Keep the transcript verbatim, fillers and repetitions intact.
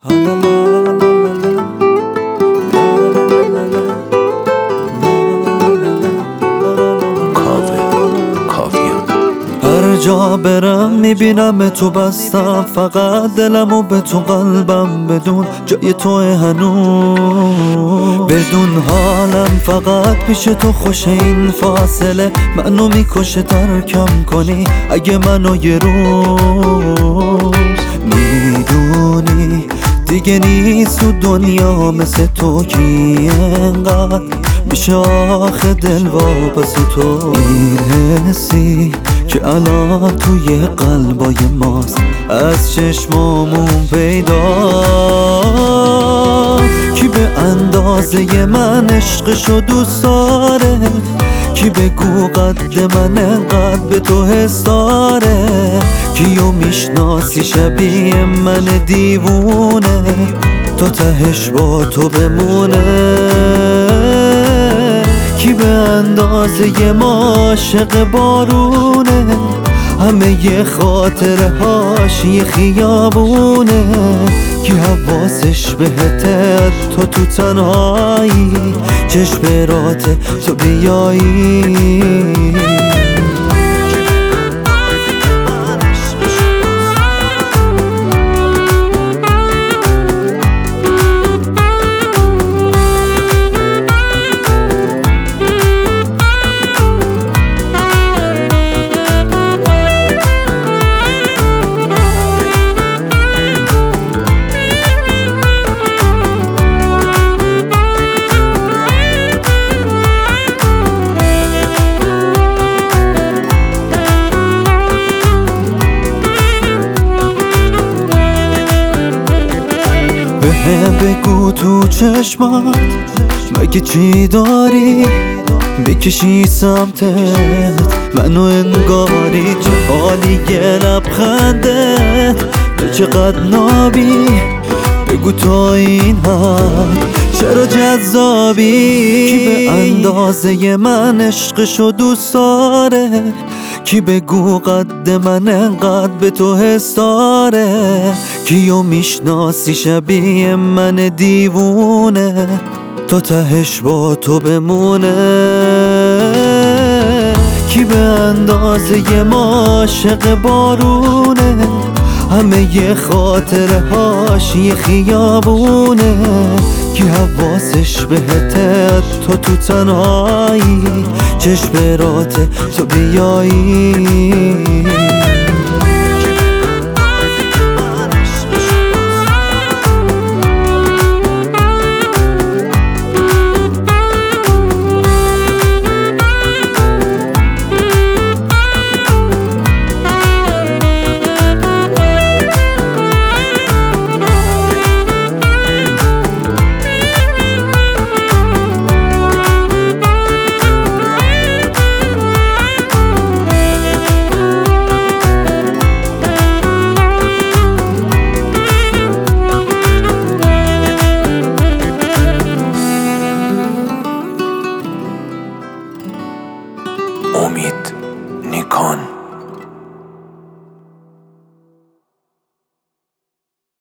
هر جا برم میبینم تو بستم، فقط دلمو به تو قلبم، بدون جای تو هنوز بدون حالم، فقط پیش تو خوش. این فاصله منو میکشه، ترکم کنی اگه منو یه روز. میدونی دیگه نیست تو دنیا مثل تو کی انقدر میشه آخه دل وابسته تو. این حسی که الان توی قلبای ماست از چشمامون پیدا، کی به اندازه من عشقشو دوست داره، کی بگو قد من انقدر به تو حس داره، کیو میشناسی شبیه من دیوونه تا تهش با تو بمونه، کی به اندازه ما عاشق بارونه، همه یه خاطره هاش یه خیابونه، کی حواسش بهته تو تو تنهایی چشم راته تو بیایی. بهم بگو تو چشمات مگه چی داری، بکشی سمتت منو انگاری، چه حالی یه لبخنده تو چقدر نابی، بگو تا این حد چرا جذابی، کی به اندازه من عشقشو دوست داره، کی بگو قد من انقدر به تو حس داره، کیو میشناسی شبیه من دیوونه تا تهش با تو بمونه، کی به اندازه ما عاشق بارونه، همه یه خاطره هاش یه خیابونه، کی حواسش بهته تو تو تنهایی چشم راته تو بیایی.